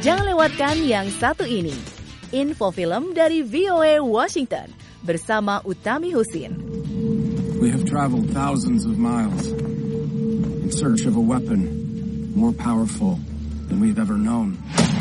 Jangan lewatkan yang satu ini. Info film dari VOA Washington bersama Utami Husin. We have traveled thousands of miles in search of a weapon more powerful than we've ever known.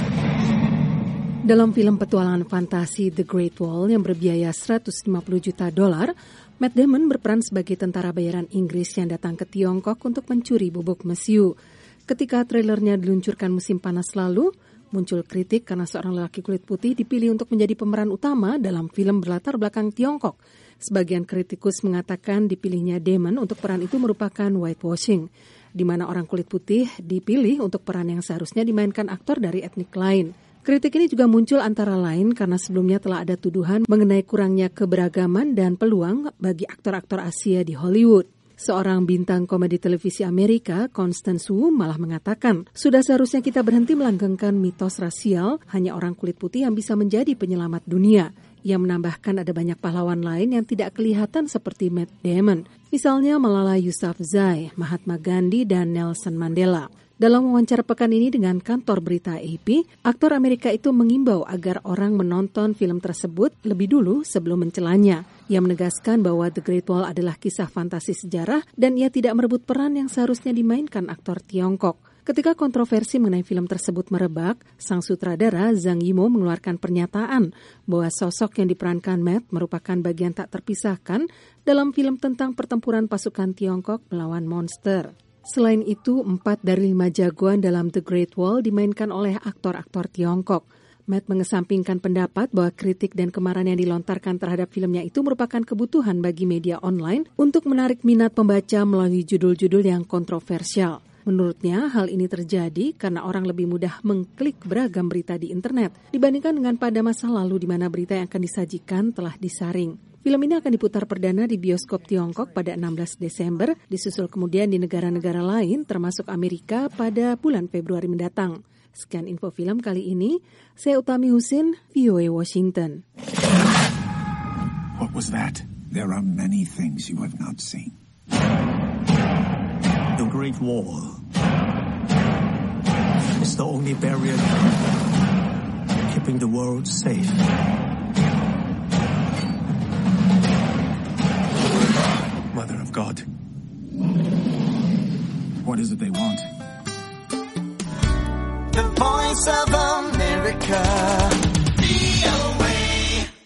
Dalam film petualangan fantasi The Great Wall yang berbiaya $150 juta, Matt Damon berperan sebagai tentara bayaran Inggris yang datang ke Tiongkok untuk mencuri bubuk mesiu. Ketika trailernya diluncurkan musim panas lalu, muncul kritik karena seorang lelaki kulit putih dipilih untuk menjadi pemeran utama dalam film berlatar belakang Tiongkok. Sebagian kritikus mengatakan dipilihnya Damon untuk peran itu merupakan whitewashing, di mana orang kulit putih dipilih untuk peran yang seharusnya dimainkan aktor dari etnik lain. Kritik ini juga muncul antara lain karena sebelumnya telah ada tuduhan mengenai kurangnya keberagaman dan peluang bagi aktor-aktor Asia di Hollywood. Seorang bintang komedi televisi Amerika, Constance Wu, malah mengatakan, sudah seharusnya kita berhenti melanggengkan mitos rasial, hanya orang kulit putih yang bisa menjadi penyelamat dunia. Ia menambahkan ada banyak pahlawan lain yang tidak kelihatan seperti Matt Damon. Misalnya Malala Yousafzai, Mahatma Gandhi, dan Nelson Mandela. Dalam wawancara pekan ini dengan kantor berita AP, aktor Amerika itu mengimbau agar orang menonton film tersebut lebih dulu sebelum mencelanya. Ia menegaskan bahwa The Great Wall adalah kisah fantasi sejarah dan ia tidak merebut peran yang seharusnya dimainkan aktor Tiongkok. Ketika kontroversi mengenai film tersebut merebak, sang sutradara Zhang Yimou mengeluarkan pernyataan bahwa sosok yang diperankan Matt merupakan bagian tak terpisahkan dalam film tentang pertempuran pasukan Tiongkok melawan monster. Selain itu, 4 dari 5 jagoan dalam The Great Wall dimainkan oleh aktor-aktor Tiongkok. Matt mengesampingkan pendapat bahwa kritik dan kemarahan yang dilontarkan terhadap filmnya itu merupakan kebutuhan bagi media online untuk menarik minat pembaca melalui judul-judul yang kontroversial. Menurutnya, hal ini terjadi karena orang lebih mudah mengklik beragam berita di internet dibandingkan dengan pada masa lalu di mana berita yang akan disajikan telah disaring. Film ini akan diputar perdana di bioskop Tiongkok pada 16 Desember, disusul kemudian di negara-negara lain termasuk Amerika pada bulan Februari mendatang. Sekian info film kali ini, saya Utami Husin, VOA Washington. What was that? There are many things you have not seen. The Great Wall is the only barrier keeping the world safe. Mother of God. What is it they want? The Voice of America.